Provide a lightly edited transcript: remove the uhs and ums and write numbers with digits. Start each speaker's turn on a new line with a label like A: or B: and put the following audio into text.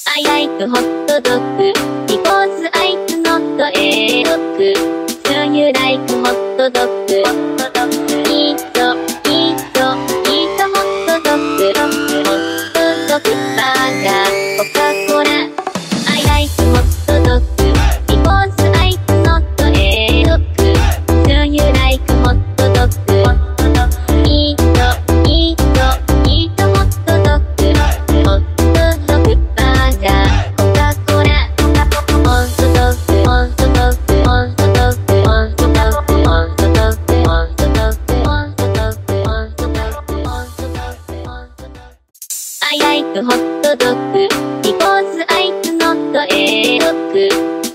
A: I like hot dog because it's not a dog. Do you like hot dog? Eat hot dog. Hot dog burger, Coca-Cola. I like hot dog because it's not a dog. Do you like hot dog? Eat hot dog. Hot dog burger, Coca-Cola. Hot dog, hot dog, hot dog, hot dog, hot dog, hot dog, hot dog. I like hot dog because it's not a dog.